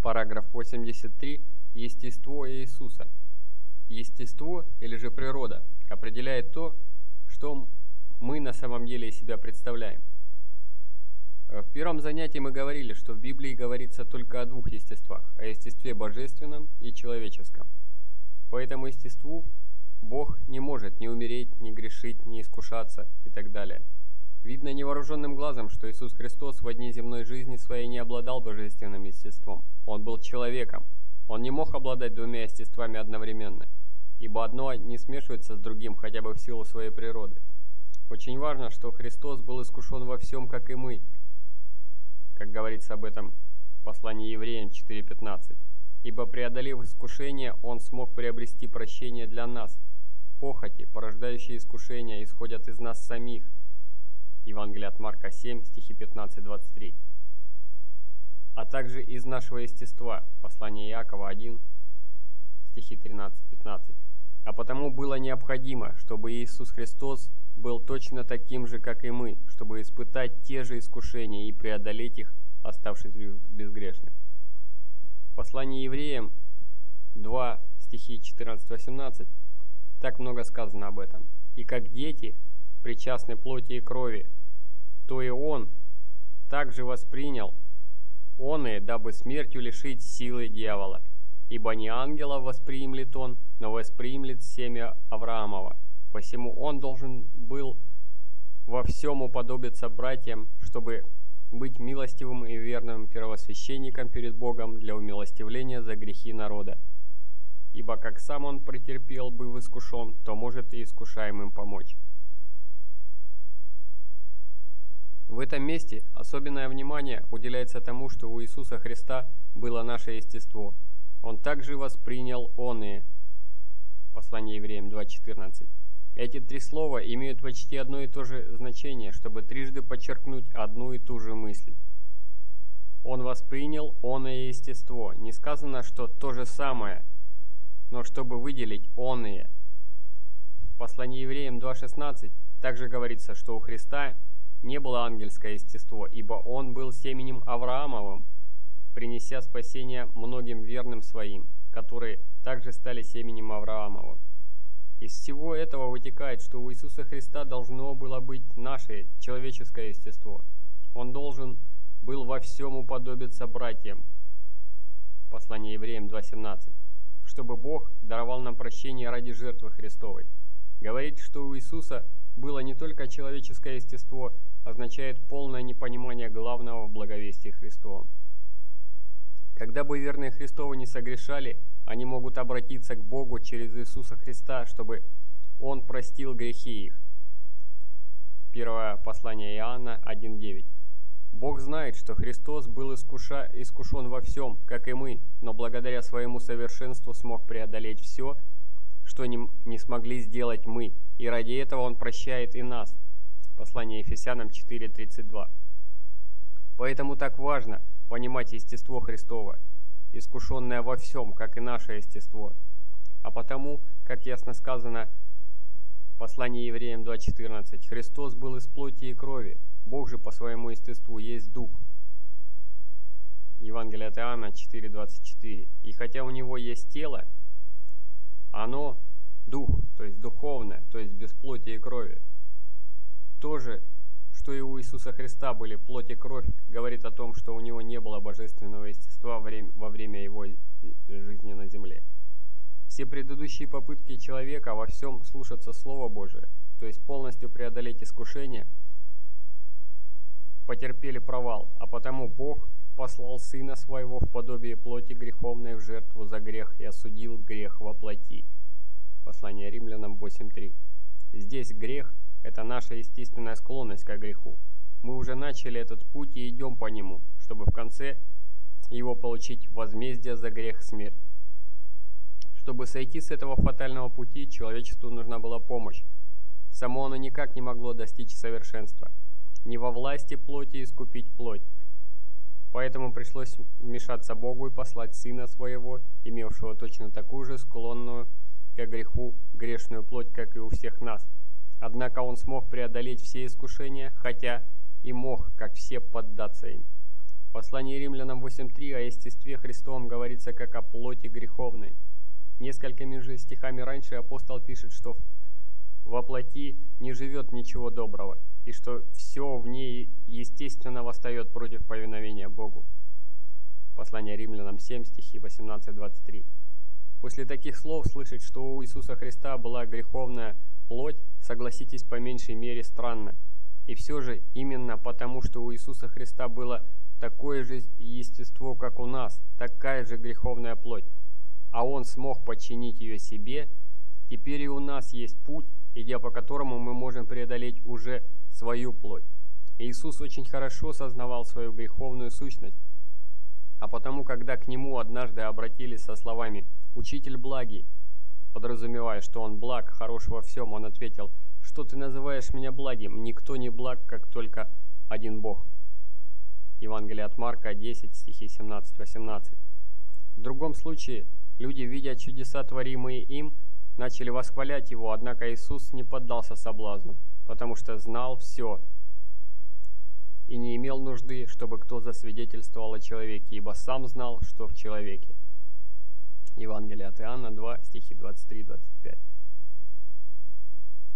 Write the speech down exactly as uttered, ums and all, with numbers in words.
Параграф восемьдесят три. Естество Иисуса. Естество, или же природа, определяет то, что мы на самом деле из себя представляем. В первом занятии мы говорили, что в Библии говорится только о двух естествах, о естестве божественном и человеческом. По этому естеству Бог не может ни умереть, ни грешить, ни искушаться и так далее. Видно невооруженным глазом, что Иисус Христос в дни земной жизни своей не обладал божественным естеством. Он был человеком. Он не мог обладать двумя естествами одновременно, ибо одно не смешивается с другим хотя бы в силу своей природы. Очень важно, что Христос был искушен во всем, как и мы, как говорится об этом в послании Евреям четыре пятнадцать. Ибо, преодолев искушение, Он смог приобрести прощение для нас. Похоти, порождающие искушения, исходят из нас самих. Евангелие от Марка семь, стихи пятнадцать двадцать три. А также из нашего естества. Послание Иакова один, стихи тринадцать пятнадцать. А потому было необходимо, чтобы Иисус Христос был точно таким же, как и мы, чтобы испытать те же искушения и преодолеть их, оставшись безгрешным. В послании Евреям два, стихи четырнадцать восемнадцать, так много сказано об этом. «И как дети, причастны плоти и крови, то и Он также воспринял Он и, дабы смертью лишить силы дьявола. Ибо не ангела восприимлет Он, но восприимлет семя Авраамова. Посему Он должен был во всем уподобиться братьям, чтобы быть милостивым и верным первосвященником перед Богом для умилостивления за грехи народа. Ибо как сам Он претерпел, быв искушен, то может и искушаемым помочь». В этом месте особенное внимание уделяется тому, что у Иисуса Христа было наше естество. Он также воспринял оные. Послание Евреям два четырнадцать. Эти три слова имеют почти одно и то же значение, чтобы трижды подчеркнуть одну и ту же мысль. Он воспринял оное естество. Не сказано, что то же самое, но чтобы выделить оные. В послании Евреям два шестнадцать также говорится, что у Христа не было ангельское естество, ибо Он был семенем Авраамовым, принеся спасение многим верным своим, которые также стали семенем Авраамовым. Из всего этого вытекает, что у Иисуса Христа должно было быть наше человеческое естество. Он должен был во всем уподобиться братьям. Послание Евреям два семнадцать. Чтобы Бог даровал нам прощение ради жертвы Христовой. Говорить, что у Иисуса было не только человеческое естество, означает полное непонимание главного в благовестии Христовом. Когда бы верные Христовы не согрешали, они могут обратиться к Богу через Иисуса Христа, чтобы Он простил грехи их. Первое послание Иоанна один девять. Бог знает, что Христос был искуша... искушен во всем, как и мы, но благодаря своему совершенству смог преодолеть все, что не, не смогли сделать мы, и ради этого Он прощает и нас. Послание Ефесянам четыре тридцать два. Поэтому так важно понимать естество Христово, искушенное во всем, как и наше естество. А потому, как ясно сказано в послании Евреям два четырнадцать, Христос был из плоти и крови, Бог же по своему естеству есть Дух. Евангелие от Иоанна четыре двадцать четыре. И хотя у Него есть тело, оно дух, то есть духовное, то есть без плоти и крови. То же, что и у Иисуса Христа были плоть и кровь, говорит о том, что у Него не было божественного естества во время Его жизни на земле. Все предыдущие попытки человека во всем слушаться Слова Божия, то есть полностью преодолеть искушение, потерпели провал, а потому Бог послал Сына Своего в подобие плоти греховной в жертву за грех и осудил грех во плоти. Послание Римлянам восемь три. Здесь грех – это наша естественная склонность к греху. Мы уже начали этот путь и идем по нему, чтобы в конце его получить возмездие за грех смерть. Чтобы сойти с этого фатального пути, человечеству нужна была помощь. Само оно никак не могло достичь совершенства. Не во власти плоти искупить плоть. Поэтому пришлось вмешаться Богу и послать Сына Своего, имевшего точно такую же склонную к греху грешную плоть, как и у всех нас. Однако Он смог преодолеть все искушения, хотя и мог, как все, поддаться им. послании Римлянам восемь три о естестве Христовом говорится как о плоти греховной. Несколькими же стихами раньше апостол пишет, что во плоти не живет ничего доброго, и что все в ней естественно восстает против повиновения Богу. Послание Римлянам семь, стихи восемнадцать двадцать три. После таких слов слышать, что у Иисуса Христа была греховная плоть, согласитесь, по меньшей мере странно. И все же именно потому, что у Иисуса Христа было такое же естество, как у нас, такая же греховная плоть, а Он смог подчинить ее себе, теперь и у нас есть путь, идя по которому мы можем преодолеть уже свою плоть. Иисус очень хорошо сознавал свою греховную сущность, а потому, когда к Нему однажды обратились со словами «Учитель благий», подразумевая, что Он благ, хорош во всем, Он ответил: «Что ты называешь меня благим? Никто не благ, как только один Бог». Евангелие от Марка десять, стихи семнадцать восемнадцать. В другом случае люди, видя чудеса, творимые им, начали восхвалять Его, однако Иисус не поддался соблазну, потому что знал все и не имел нужды, чтобы кто засвидетельствовал о человеке, ибо сам знал, что в человеке. Евангелие от Иоанна два, стихи двадцать три двадцать пять.